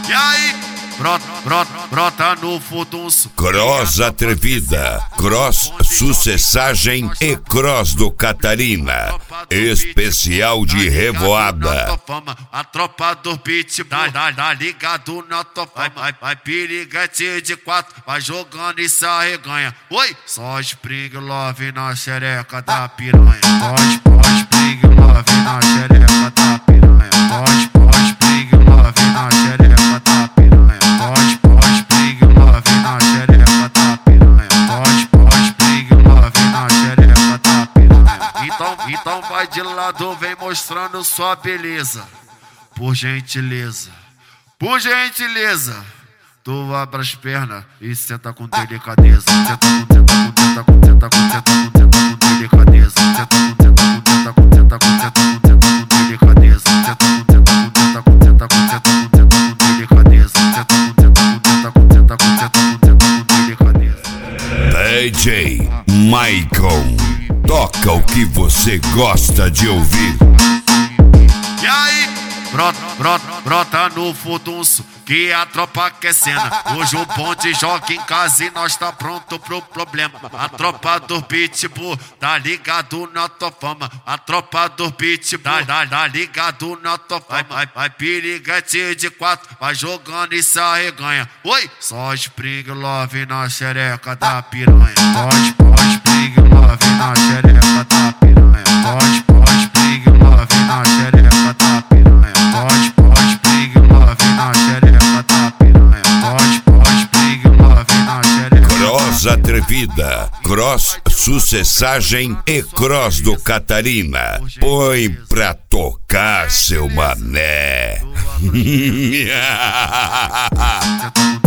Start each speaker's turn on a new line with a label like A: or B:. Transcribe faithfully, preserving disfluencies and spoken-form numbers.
A: E aí, brota, brota, brota no fudunço.
B: Cross atrevida, cross sucessagem e cross do Catarina. Especial de revoada.
A: A tropa do pitbull tá, tá, tá ligado na tua fama. Vai, vai, piriguete de quatro, vai jogando e se arreganha. Oi, só spring love na xereca da piranha. Pode, pode, spring love na xereca da piranha. Pode, pode, spring love na xereca da piranha. Pode, pode, spring love na xereca da piranha. Pode, pode, spring love na xereca da piranha. Então, então vai de lado, vem mostrando sua beleza. Por gentileza, por gentileza, tu abre as pernas e senta com delicadeza. Senta com, senta com, senta com, senta com, senta com, senta com delicadeza. Senta com, senta com, senta com, senta com, senta com, senta com delicadeza. Senta com, senta com, senta com, senta com, senta com, senta com delicadeza. Senta com, senta com, senta com, senta com, senta com, senta com delicadeza.
B: D J Michael, toca o que você gosta de ouvir.
A: E aí, brota, brota, brota no fudunço, que a tropa quer cena. Hoje o bonde joga em casa e nós tá pronto pro problema. A tropa do pitbull tá ligado na tua fama. A tropa do pitbull tá, tá, tá ligado na tua fama. Vai, vai, vai piriguete de quatro, vai jogando e se arreganha. Oi, só spring love na xereca da piranha. Pode, pode, spring love na xereca da piranha. Pode, pode, spring love na xereca da piranha. Pode, pode, spring love na xereca da piranha. Pode, pode, spring love na xereca.
B: Cross atrevida, cross sucessagem e cross do Catarina. Põe pra tocar, seu mané.